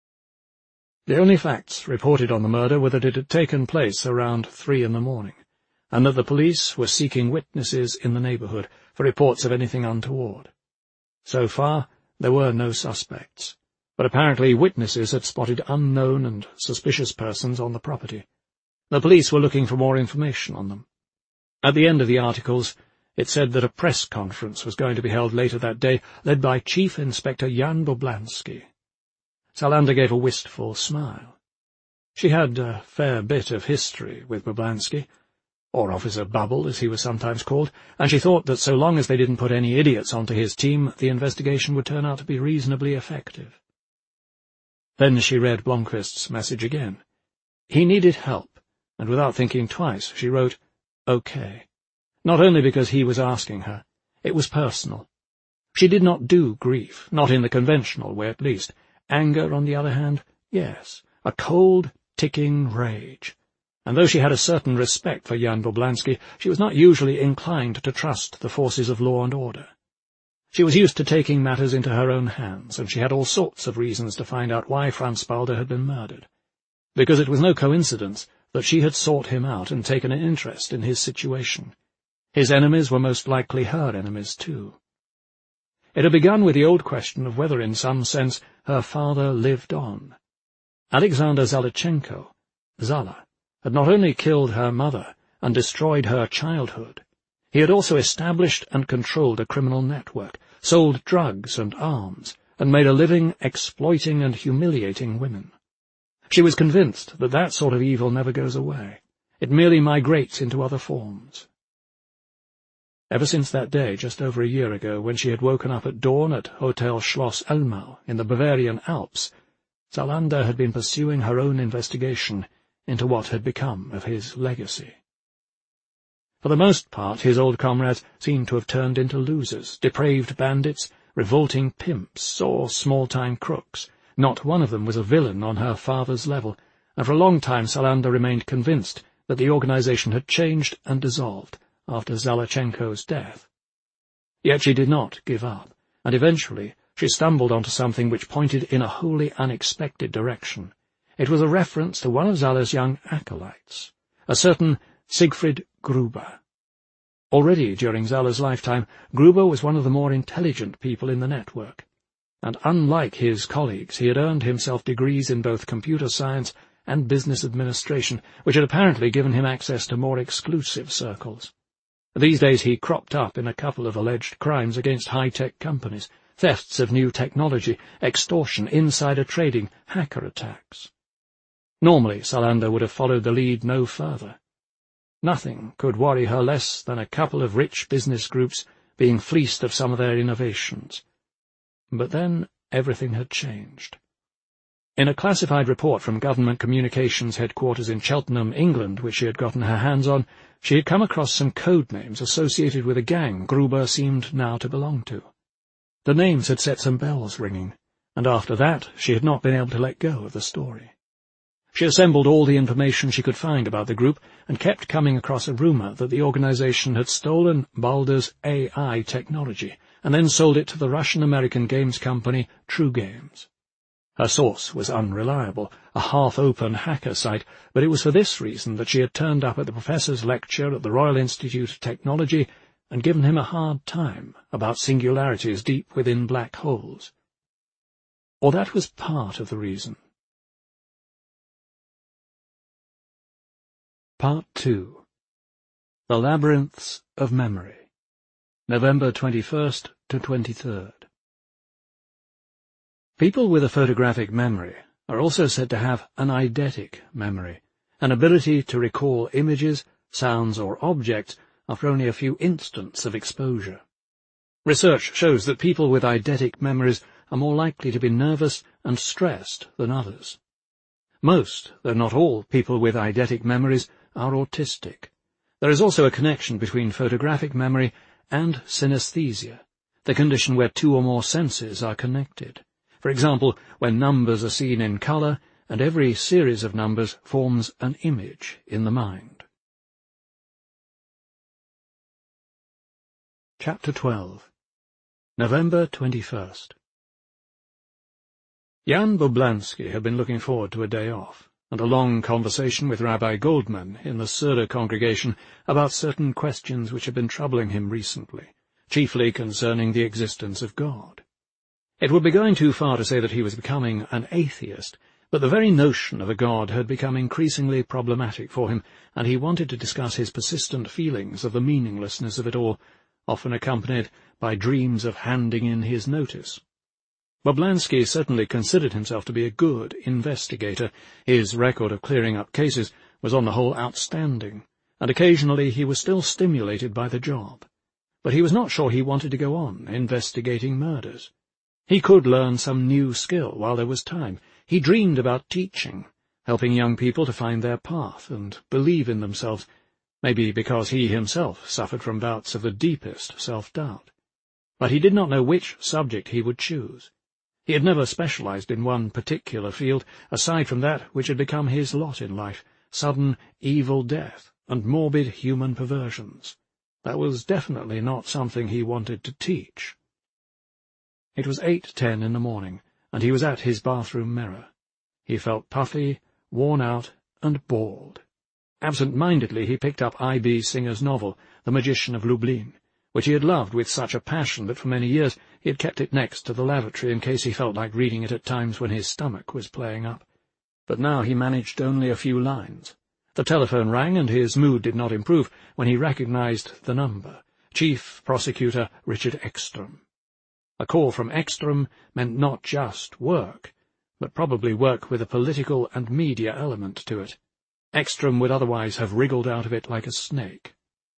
The only facts reported on the murder were that it had taken place around 3 in the morning, and that the police were seeking witnesses in the neighbourhood for reports of anything untoward. So far, there were no suspects, but apparently witnesses had spotted unknown and suspicious persons on the property. The police were looking for more information on them. At the end of the articles, it said that a press conference was going to be held later that day, led by Chief Inspector Jan Boblansky. Salander gave a wistful smile. She had a fair bit of history with Boblansky, or Officer Bubble, as he was sometimes called, and she thought that so long as they didn't put any idiots onto his team, the investigation would turn out to be reasonably effective. Then she read Blomqvist's message again. He needed help, and without thinking twice, she wrote, "OK." Not only because he was asking her. It was personal. She did not do grief, not in the conventional way at least. Anger, on the other hand, yes, a cold, ticking rage. And though she had a certain respect for Jan Boblansky, she was not usually inclined to trust the forces of law and order. She was used to taking matters into her own hands, and she had all sorts of reasons to find out why Franz Balder had been murdered. Because it was no coincidence that she had sought him out and taken an interest in his situation. His enemies were most likely her enemies, too. It had begun with the old question of whether, in some sense, her father lived on. Alexander Zalachenko, Zala, had not only killed her mother and destroyed her childhood, he had also established and controlled a criminal network, sold drugs and arms, and made a living exploiting and humiliating women. She was convinced that that sort of evil never goes away. It merely migrates into other forms. Ever since that day, just over a year ago, when she had woken up at dawn at Hotel Schloss Elmau in the Bavarian Alps, Salander had been pursuing her own investigation into what had become of his legacy. For the most part, his old comrades seemed to have turned into losers, depraved bandits, revolting pimps, or small-time crooks. Not one of them was a villain on her father's level, and for a long time Salander remained convinced that the organization had changed and dissolved after Zalachenko's death. Yet she did not give up, and eventually she stumbled onto something which pointed in a wholly unexpected direction. It was a reference to one of Zala's young acolytes, a certain Siegfried Gruber. Already during Zala's lifetime, Gruber was one of the more intelligent people in the network, and unlike his colleagues, he had earned himself degrees in both computer science and business administration, which had apparently given him access to more exclusive circles. These days he cropped up in a couple of alleged crimes against high-tech companies, thefts of new technology, extortion, insider trading, hacker attacks. Normally, Salander would have followed the lead no further. Nothing could worry her less than a couple of rich business groups being fleeced of some of their innovations. But then everything had changed. In a classified report from Government Communications Headquarters in Cheltenham, England, which she had gotten her hands on, she had come across some code names associated with a gang Gruber seemed now to belong to. The names had set some bells ringing, and after that she had not been able to let go of the story. She assembled all the information she could find about the group and kept coming across a rumor that the organization had stolen Balder's AI technology and then sold it to the Russian-American games company True Games. Her source was unreliable, a half-open hacker site, but it was for this reason that she had turned up at the professor's lecture at the Royal Institute of Technology and given him a hard time about singularities deep within black holes. Or that was part of the reason. Part 2. The Labyrinths of Memory. November 21st to 23rd. People with a photographic memory are also said to have an eidetic memory, an ability to recall images, sounds, or objects after only a few instants of exposure. Research shows that people with eidetic memories are more likely to be nervous and stressed than others. Most, though not all, people with eidetic memories are autistic. There is also a connection between photographic memory and synesthesia, the condition where two or more senses are connected. For example, when numbers are seen in color, and every series of numbers forms an image in the mind. Chapter 12. November 21st. Jan Boblansky had been looking forward to a day off, and a long conversation with Rabbi Goldman in the Surda congregation about certain questions which had been troubling him recently, chiefly concerning the existence of God. It would be going too far to say that he was becoming an atheist, But the very notion of a god had become increasingly problematic for him, and he wanted to discuss his persistent feelings of the meaninglessness of it all, often accompanied by dreams of handing in his notice. Boblansky certainly considered himself to be a good investigator. His record of clearing up cases was on the whole outstanding, and occasionally he was still stimulated by the job. But he was not sure he wanted to go on investigating murders. He could learn some new skill while there was time. He dreamed about teaching, helping young people to find their path and believe in themselves, maybe because he himself suffered from bouts of the deepest self-doubt. But he did not know which subject he would choose. He had never specialized in one particular field, aside from that which had become his lot in life, sudden evil death and morbid human perversions. That was definitely not something he wanted to teach. It was 8:10 in the morning, and he was at his bathroom mirror. He felt puffy, worn out, and bald. Absent-mindedly he picked up I.B. Singer's novel, The Magician of Lublin, which he had loved with such a passion that for many years he had kept it next to the lavatory in case he felt like reading it at times when his stomach was playing up. But now he managed only a few lines. The telephone rang, and his mood did not improve when he recognized the number, Chief Prosecutor Richard Ekstrom. A call from Ekstrom meant not just work, but probably work with a political and media element to it. Ekstrom would otherwise have wriggled out of it like a snake.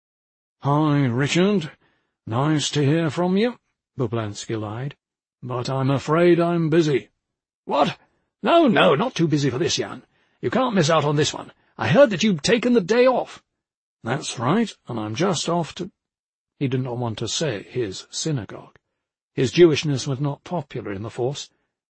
"Hi, Richard. Nice to hear from you," Boblansky lied. "But I'm afraid I'm busy." "What? No, not too busy for this, Jan. You can't miss out on this one. I heard that you'd taken the day off." "That's right, and I'm just off to—" He did not want to say his synagogue. His Jewishness was not popular in the force.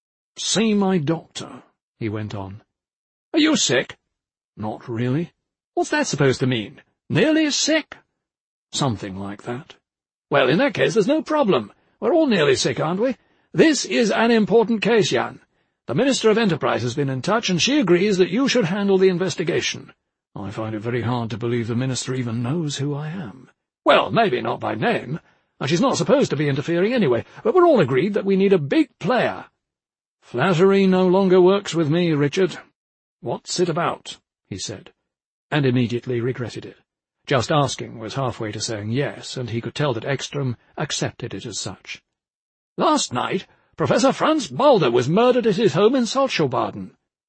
"See my doctor," he went on. "Are you sick?" "Not really." "What's that supposed to mean? Nearly sick?" "Something like that." "Well, in that case, there's no problem. We're all nearly sick, aren't we? This is an important case, Jan. The Minister of Enterprise has been in touch, and she agrees that you should handle the investigation." "I find it very hard to believe the Minister even knows who I am." "Well, maybe not by name, and she's not supposed to be interfering anyway, but we're all agreed that we need a big player." "Flattery no longer works with me, Richard." "What's it about?" he said, and immediately regretted it. Just asking was halfway to saying yes, and he could tell that Ekstrom accepted it as such. "Last night, Professor Franz Balder was murdered at his home in Salzschulbaden."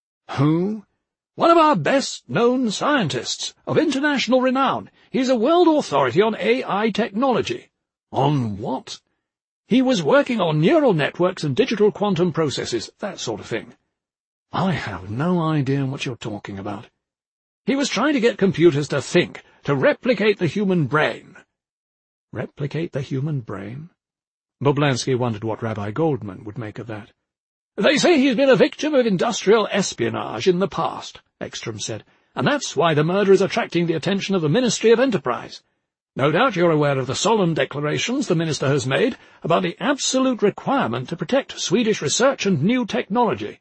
"Who?" "One of our best-known scientists, of international renown. He's a world authority on AI technology." "On what?" "He was working on neural networks and digital quantum processes, that sort of thing." "I have no idea what you're talking about." "He was trying to get computers to think, to replicate the human brain." Replicate the human brain? Boblansky wondered what Rabbi Goldman would make of that. "They say he's been a victim of industrial espionage in the past," Ekstrom said, "and that's why the murder is attracting the attention of the Ministry of Enterprise. No doubt you're aware of the solemn declarations the Minister has made about the absolute requirement to protect Swedish research and new technology."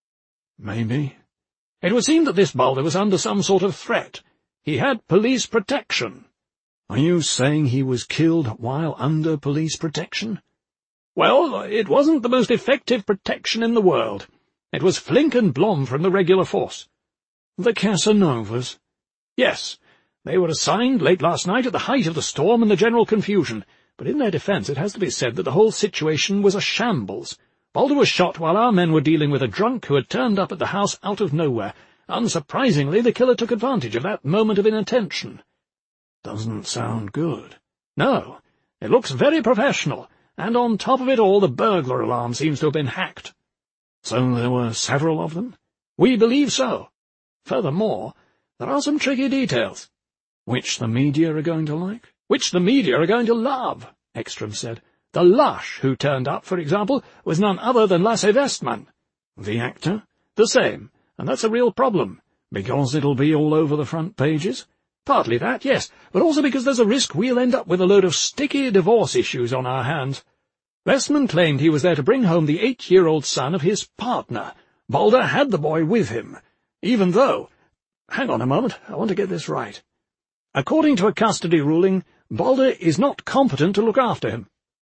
"Maybe." "It would seem that this Balder was under some sort of threat. He had police protection." "Are you saying he was killed while under police protection?" "Well, it wasn't the most effective protection in the world. It was Flink and Blom from the regular force." "The Casanovas?" "Yes. They were assigned late last night at the height of the storm and the general confusion, but in their defense it has to be said that the whole situation was a shambles. Balder was shot while our men were dealing with a drunk who had turned up at the house out of nowhere. Unsurprisingly, the killer took advantage of that moment of inattention." "Doesn't sound good." "No. It looks very professional, and on top of it all the burglar alarm seems to have been hacked." "So there were several of them?" "We believe so. Furthermore, there are some tricky details." "Which the media are going to like?" "Which the media are going to love," Ekstrom said. "The lush who turned up, for example, was none other than Lasse Westman." "The actor?" "The same, and that's a real problem." "Because it'll be all over the front pages?" "Partly that, yes, but also because there's a risk we'll end up with a load of sticky divorce issues on our hands. Westman claimed he was there to bring home the 8-year-old son of his partner. Balder had the boy with him, even though— Hang on a moment, I want to get this right. According to a custody ruling, Balder is not competent to look after him."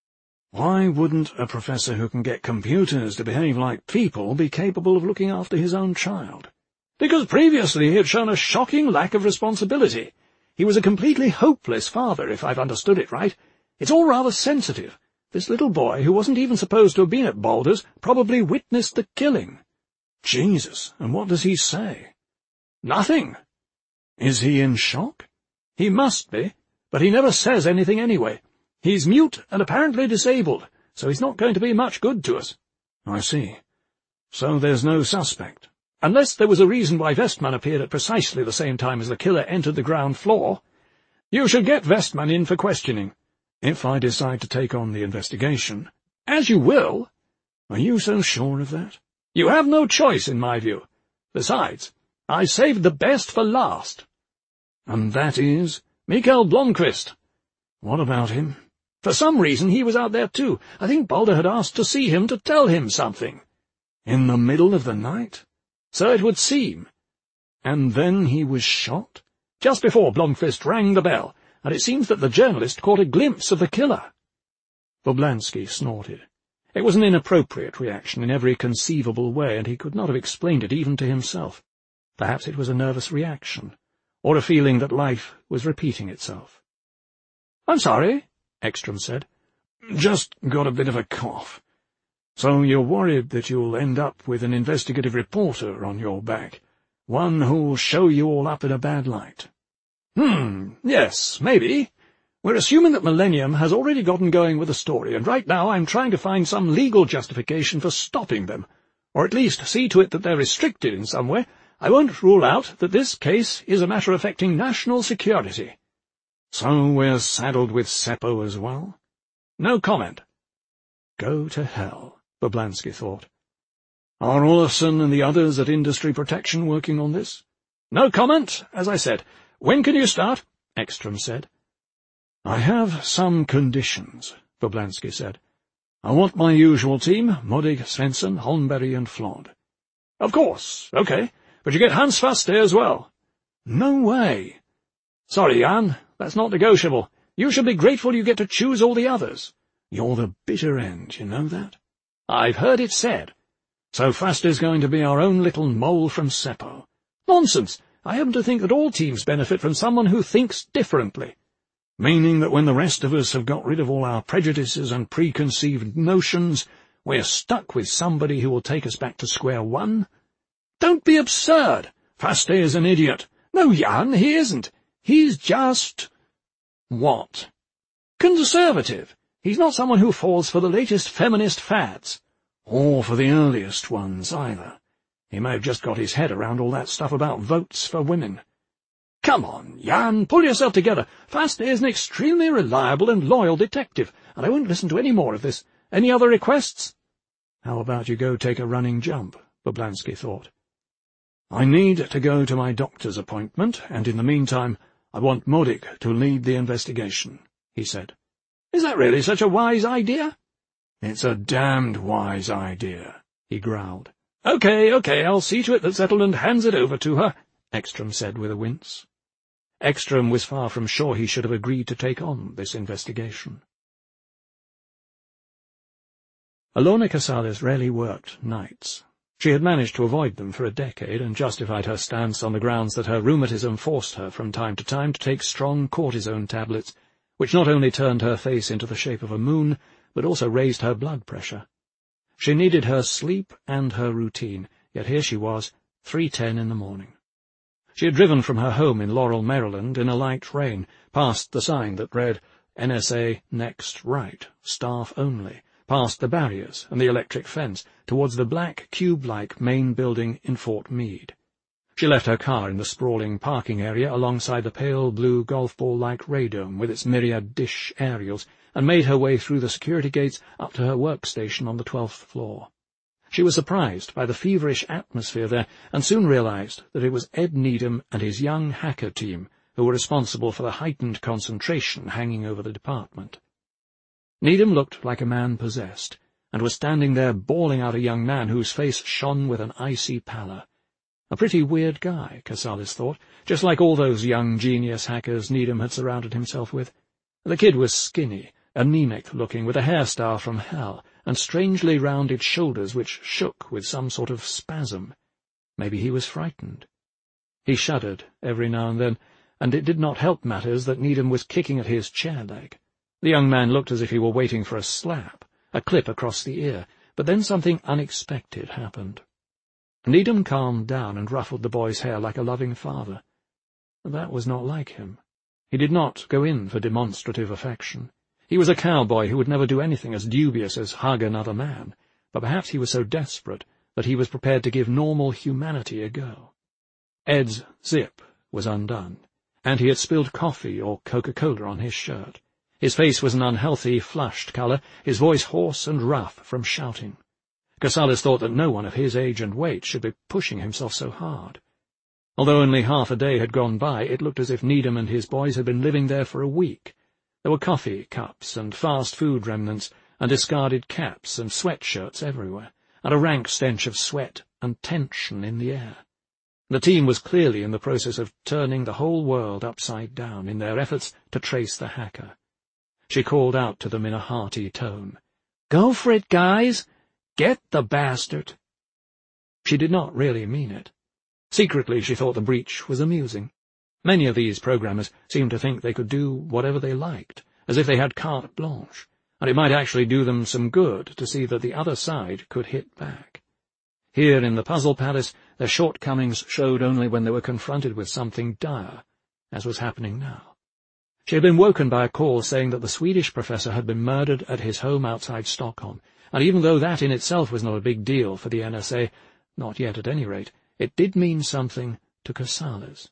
Why wouldn't a professor who can get computers to behave like people be capable of looking after his own child? Because previously he had shown a shocking lack of responsibility. He was a completely hopeless father, if I've understood it right. It's all rather sensitive. This little boy, who wasn't even supposed to have been at Boulders, probably witnessed the killing. Jesus, and what does he say? Nothing. Is he in shock? He must be, but he never says anything anyway. He's mute and apparently disabled, so he's not going to be much good to us. I see. So there's no suspect. Unless there was a reason why Vestman appeared at precisely the same time as the killer entered the ground floor. You should get Vestman in for questioning. If I decide to take on the investigation. As you will. Are you so sure of that? You have no choice, in my view. Besides, I saved the best for last. And that is? Mikael Blomqvist. What about him? For some reason he was out there too. I think Balder had asked to see him to tell him something. In the middle of the night? So it would seem. And then he was shot? Just before Blomqvist rang the bell, and it seems that the journalist caught a glimpse of the killer. Boblansky snorted. It was an inappropriate reaction in every conceivable way, and he could not have explained it even to himself. Perhaps it was a nervous reaction, or a feeling that life was repeating itself. "I'm sorry," Ekstrom said. "Just got a bit of a cough. So you're worried that you'll end up with an investigative reporter on your back, one who'll show you all up in a bad light." Yes, maybe. We're assuming that Millennium has already gotten going with the story, and right now I'm trying to find some legal justification for stopping them, or at least see to it that they're restricted in some way. I won't rule out that this case is a matter affecting national security. So we're saddled with Seppo as well? No comment. Go to hell, Boblansky thought. Are Olafsson and the others at Industry Protection working on this? No comment, as I said. When can you start? Ekstrom said. I have some conditions, Boblansky said. I want my usual team, Modig, Svensson, Holmberg and Flod. Of course, okay, but you get Hans Faste as well. No way. Sorry, Jan, that's not negotiable. You should be grateful you get to choose all the others. You're the bitter end, you know that? I've heard it said. So Faste's going to be our own little mole from Seppo. Nonsense. I happen to think that all teams benefit from someone who thinks differently. Meaning that when the rest of us have got rid of all our prejudices and preconceived notions, we're stuck with somebody who will take us back to square one? Don't be absurd. Faste is an idiot. No, Jan, he isn't. He's just... What? Conservative. He's not someone who falls for the latest feminist fads. Or for the earliest ones, either. He may have just got his head around all that stuff about votes for women. Come on, Jan, pull yourself together. Faste is an extremely reliable and loyal detective, and I won't listen to any more of this. Any other requests? How about you go take a running jump, Boblansky thought. I need to go to my doctor's appointment, and in the meantime I want Modig to lead the investigation, he said. Is that really such a wise idea? It's a damned wise idea, he growled. Okay, I'll see to it that Zetterlund hands it over to her, Ekstrom said with a wince. Ekstrom was far from sure he should have agreed to take on this investigation. Alona Casales rarely worked nights. She had managed to avoid them for a decade and justified her stance on the grounds that her rheumatism forced her from time to time to take strong cortisone tablets, which not only turned her face into the shape of a moon, but also raised her blood pressure. She needed her sleep and her routine, yet here she was, 3:10 in the morning. She had driven from her home in Laurel, Maryland, in a light rain, past the sign that read, NSA Next Right, Staff Only, past the barriers and the electric fence, towards the black, cube-like main building in Fort Meade. She left her car in the sprawling parking area alongside the pale blue golf ball-like radome with its myriad dish aerials, and made her way through the security gates up to her workstation on the 12th floor. She was surprised by the feverish atmosphere there, and soon realized that it was Ed Needham and his young hacker team who were responsible for the heightened concentration hanging over the department. Needham looked like a man possessed, and was standing there bawling out a young man whose face shone with an icy pallor. A pretty weird guy, Casales thought, just like all those young genius hackers Needham had surrounded himself with. The kid was skinny, anemic-looking, with a hairstyle from hell, and strangely rounded shoulders which shook with some sort of spasm. Maybe he was frightened. He shuddered every now and then, and it did not help matters that Needham was kicking at his chair-leg. The young man looked as if he were waiting for a slap, a clip across the ear, but then something unexpected happened. Needham calmed down and ruffled the boy's hair like a loving father. That was not like him. He did not go in for demonstrative affection. He was a cowboy who would never do anything as dubious as hug another man, but perhaps he was so desperate that he was prepared to give normal humanity a go. Ed's zip was undone, and he had spilled coffee or Coca-Cola on his shirt. His face was an unhealthy, flushed colour, his voice hoarse and rough from shouting. Casales thought that no one of his age and weight should be pushing himself so hard. Although only half a day had gone by, it looked as if Needham and his boys had been living there for a week. There were coffee cups and fast food remnants, and discarded caps and sweatshirts everywhere, and a rank stench of sweat and tension in the air. The team was clearly in the process of turning the whole world upside down in their efforts to trace the hacker. She called out to them in a hearty tone, "Go for it, guys! Get the bastard!" She did not really mean it. Secretly she thought the breach was amusing. Many of these programmers seemed to think they could do whatever they liked, as if they had carte blanche, and it might actually do them some good to see that the other side could hit back. Here in the Puzzle Palace, their shortcomings showed only when they were confronted with something dire, as was happening now. She had been woken by a call saying that the Swedish professor had been murdered at his home outside Stockholm, and even though that in itself was not a big deal for the NSA, not yet at any rate, it did mean something to Casales.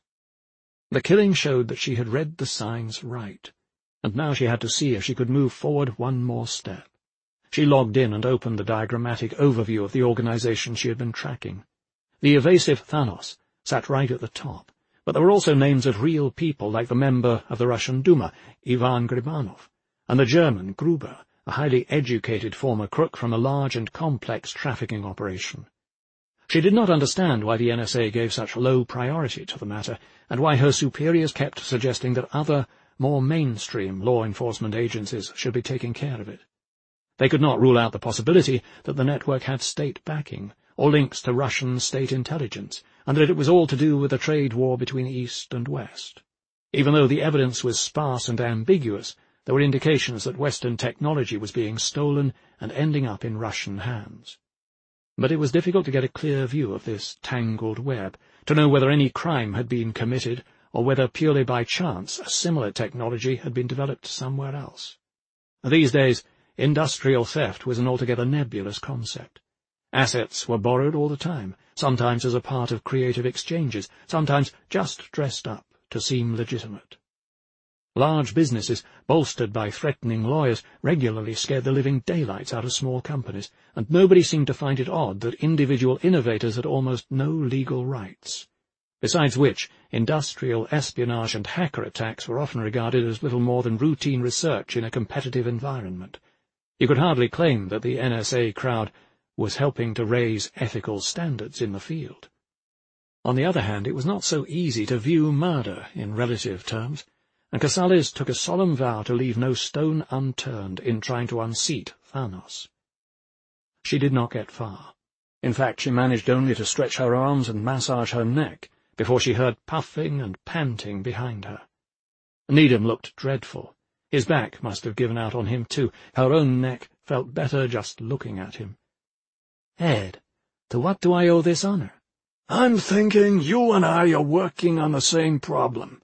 The killing showed that she had read the signs right, and now she had to see if she could move forward one more step. She logged in and opened the diagrammatic overview of the organization she had been tracking. The evasive Thanos sat right at the top, but there were also names of real people like the member of the Russian Duma, Ivan Gribanov, and the German Gruber, a highly educated former crook from a large and complex trafficking operation. She did not understand why the NSA gave such low priority to the matter, and why her superiors kept suggesting that other, more mainstream law enforcement agencies should be taking care of it. They could not rule out the possibility that the network had state backing, or links to Russian state intelligence, and that it was all to do with a trade war between East and West. Even though the evidence was sparse and ambiguous, there were indications that Western technology was being stolen and ending up in Russian hands. But it was difficult to get a clear view of this tangled web, to know whether any crime had been committed, or whether purely by chance a similar technology had been developed somewhere else. These days, industrial theft was an altogether nebulous concept. Assets were borrowed all the time, sometimes as a part of creative exchanges, sometimes just dressed up to seem legitimate. Large businesses, bolstered by threatening lawyers, regularly scared the living daylights out of small companies, and nobody seemed to find it odd that individual innovators had almost no legal rights. Besides which, industrial espionage and hacker attacks were often regarded as little more than routine research in a competitive environment. You could hardly claim that the NSA crowd was helping to raise ethical standards in the field. On the other hand, it was not so easy to view murder in relative terms, and Casales took a solemn vow to leave no stone unturned in trying to unseat Thanos. She did not get far. In fact, she managed only to stretch her arms and massage her neck before she heard puffing and panting behind her. Needham looked dreadful. His back must have given out on him too. Her own neck felt better just looking at him. "Ed, to what do I owe this honor?" "I'm thinking you and I are working on the same problem."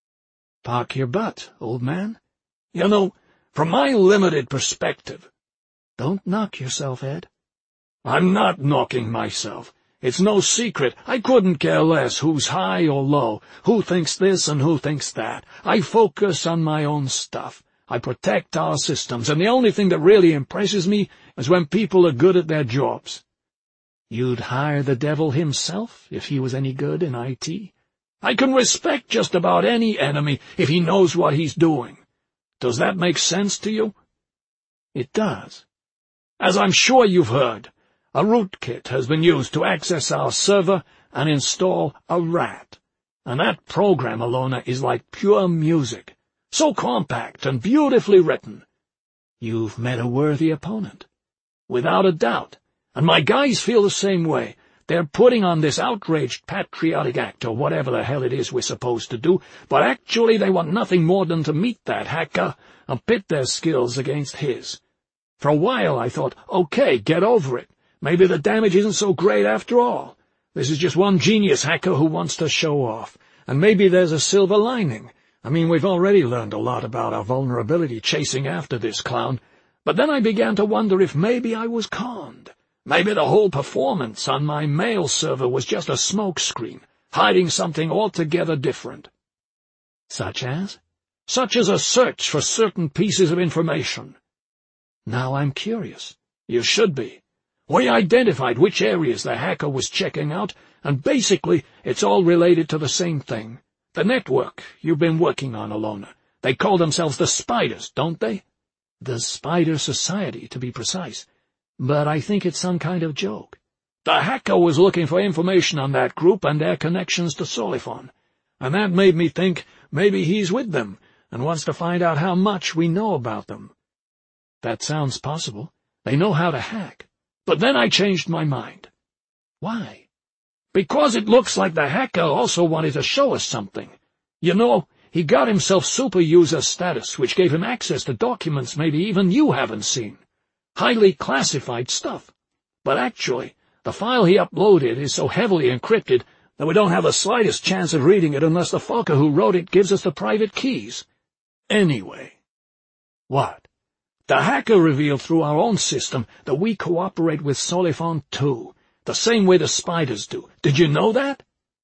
"Park your butt, old man." "You know, from my limited perspective—" "Don't knock yourself, Ed." "I'm not knocking myself. It's no secret. I couldn't care less who's high or low, who thinks this and who thinks that. I focus on my own stuff. I protect our systems, and the only thing that really impresses me is when people are good at their jobs." "You'd hire the devil himself if he was any good in IT?" "I can respect just about any enemy if he knows what he's doing. Does that make sense to you?" "It does." "As I'm sure you've heard, a rootkit has been used to access our server and install a rat, and that program, Alona, is like pure music, so compact and beautifully written. You've met a worthy opponent. Without a doubt. And my guys feel the same way. They're putting on this outraged patriotic act, or whatever the hell it is we're supposed to do, but actually they want nothing more than to meet that hacker and pit their skills against his. For a while I thought, okay, get over it. Maybe the damage isn't so great after all. This is just one genius hacker who wants to show off. And maybe there's a silver lining. I mean, we've already learned a lot about our vulnerability chasing after this clown. But then I began to wonder if maybe I was conned. Maybe the whole performance on my mail server was just a smokescreen, hiding something altogether different. Such as? Such as a search for certain pieces of information. Now I'm curious. You should be. We identified which areas the hacker was checking out, and basically it's all related to the same thing. The network you've been working on, Alona. They call themselves the Spiders, don't they? The Spider Society, to be precise. But I think it's some kind of joke. The hacker was looking for information on that group and their connections to Solifon, and that made me think maybe he's with them and wants to find out how much we know about them. That sounds possible. They know how to hack. But then I changed my mind. Why? Because it looks like the hacker also wanted to show us something. You know, he got himself super user status, which gave him access to documents maybe even you haven't seen. Highly classified stuff. But actually, the file he uploaded is so heavily encrypted that we don't have the slightest chance of reading it unless the fucker who wrote it gives us the private keys. Anyway. What? The hacker revealed through our own system that we cooperate with Solifon too, the same way the Spiders do. Did you know that?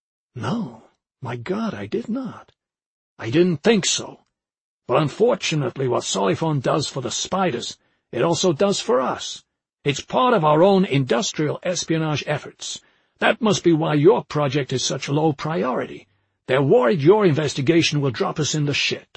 No. My God, I did not. I didn't think so. But unfortunately what Solifon does for the Spiders, it also does for us. It's part of our own industrial espionage efforts. That must be why your project is such low priority. They're worried your investigation will drop us in the shit.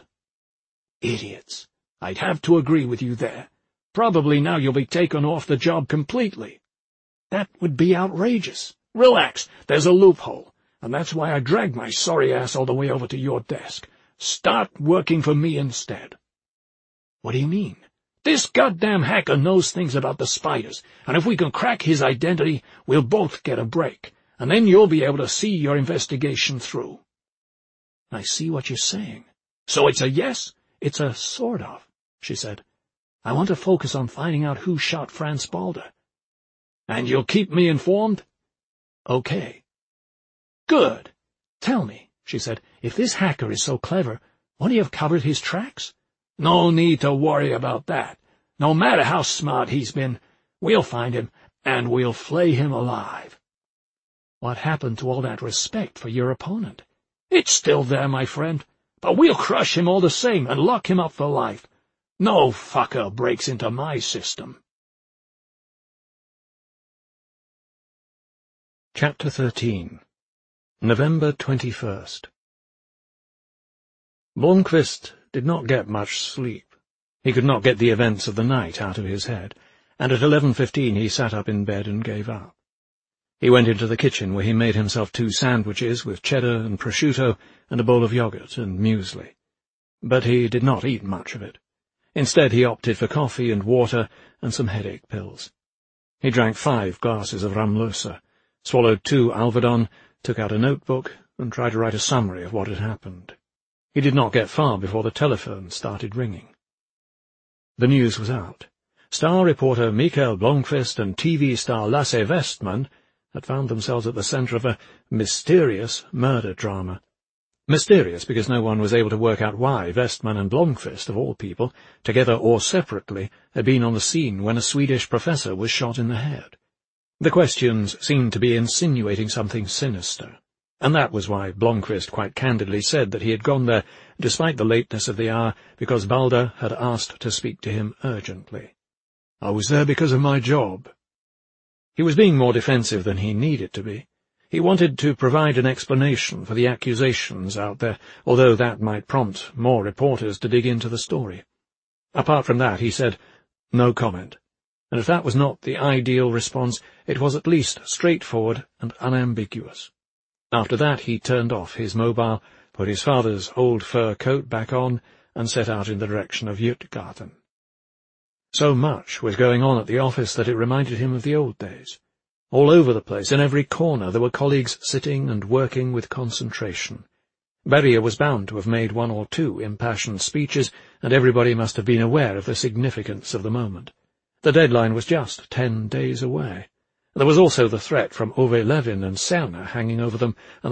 Idiots. I'd have to agree with you there. Probably now you'll be taken off the job completely. That would be outrageous. Relax, there's a loophole, and that's why I dragged my sorry ass all the way over to your desk. Start working for me instead. What do you mean? This goddamn hacker knows things about the Spiders, and if we can crack his identity, we'll both get a break, and then you'll be able to see your investigation through. I see what you're saying. So it's a yes? It's a sort of, she said. I want to focus on finding out who shot Franz Balder. And you'll keep me informed? Okay. Good. Tell me, she said, if this hacker is so clever, won't he have covered his tracks? No need to worry about that. No matter how smart he's been, we'll find him, and we'll flay him alive. What happened to all that respect for your opponent? It's still there, my friend, but we'll crush him all the same and lock him up for life. No fucker breaks into my system. Chapter 13. November 21st. Blomqvist did not get much sleep. He could not get the events of the night out of his head, and at 11:15 he sat up in bed and gave up. He went into the kitchen, where he made himself 2 sandwiches with cheddar and prosciutto and a bowl of yogurt and muesli. But he did not eat much of it. Instead he opted for coffee and water and some headache pills. He drank 5 glasses of Ramlösa, swallowed 2 Alvedon, took out a notebook, and tried to write a summary of what had happened. He did not get far before the telephone started ringing. The news was out. Star reporter Mikael Blomqvist and TV star Lasse Westman had found themselves at the centre of a mysterious murder drama. Mysterious because no one was able to work out why Westman and Blomqvist, of all people, together or separately, had been on the scene when a Swedish professor was shot in the head. The questions seemed to be insinuating something sinister, and that was why Blomqvist quite candidly said that he had gone there, despite the lateness of the hour, because Balder had asked to speak to him urgently. "I was there because of my job." He was being more defensive than he needed to be. He wanted to provide an explanation for the accusations out there, although that might prompt more reporters to dig into the story. Apart from that, he said, no comment. And if that was not the ideal response, it was at least straightforward and unambiguous. After that he turned off his mobile, put his father's old fur coat back on, and set out in the direction of Jutgarten. So much was going on at the office that it reminded him of the old days. All over the place, in every corner, there were colleagues sitting and working with concentration. Berryer was bound to have made one or two impassioned speeches, and everybody must have been aware of the significance of the moment. The deadline was just 10 days away. There was also the threat from Ove Levin and Cerner hanging over them, and